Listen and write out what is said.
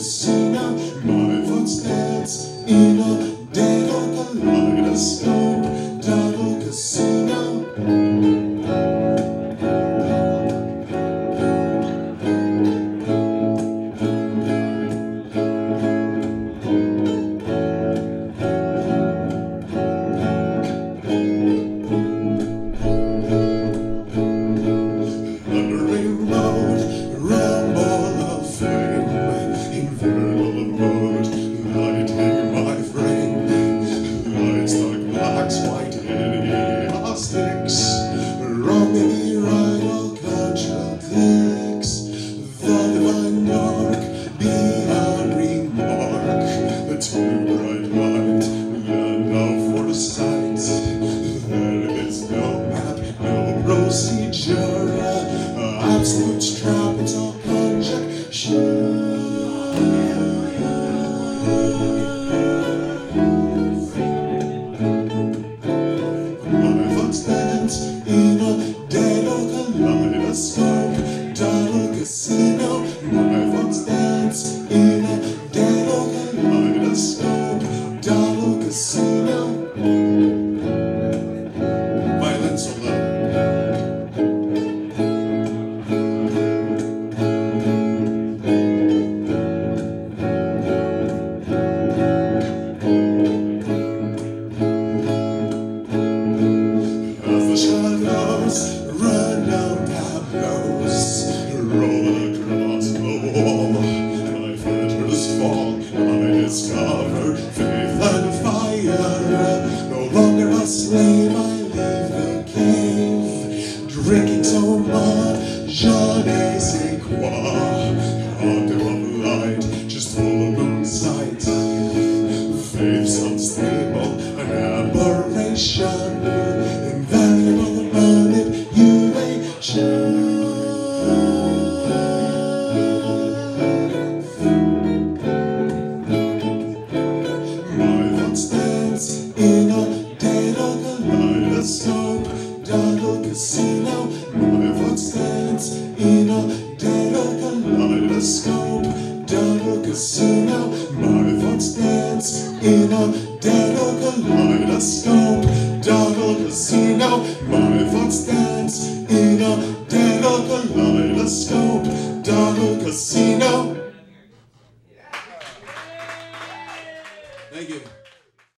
casino. My thoughts dance in a dead kaleidoscope. Daddle casino. Wrong maybe right, all contradicts the divine dark beyond remark. The too bright light, the no foresight. There is no map, no procedure. Absolute trap, it's all conjecture. In a dead kaleidoscope, daddle casino. My thoughts dance in a dead kaleidoscope, daddle casino. Violin solo. Shadows run down tableaus, roll across the wall. My fetters fall, I discover faith and fire. No longer a slave, I leave the cave, drinking so much, je ne sais quoi. Conduit of light, just full of moonsight. Faith's unstable, an aberration. Invariable manipulation. My thoughts dance in a dead kaleidoscope, daddle casino. My thoughts dance in a dead kaleidoscope, daddle casino. My thoughts dance in a dead kaleidoscope, daddle casino. My thoughts dance in a dead kaleidoscope.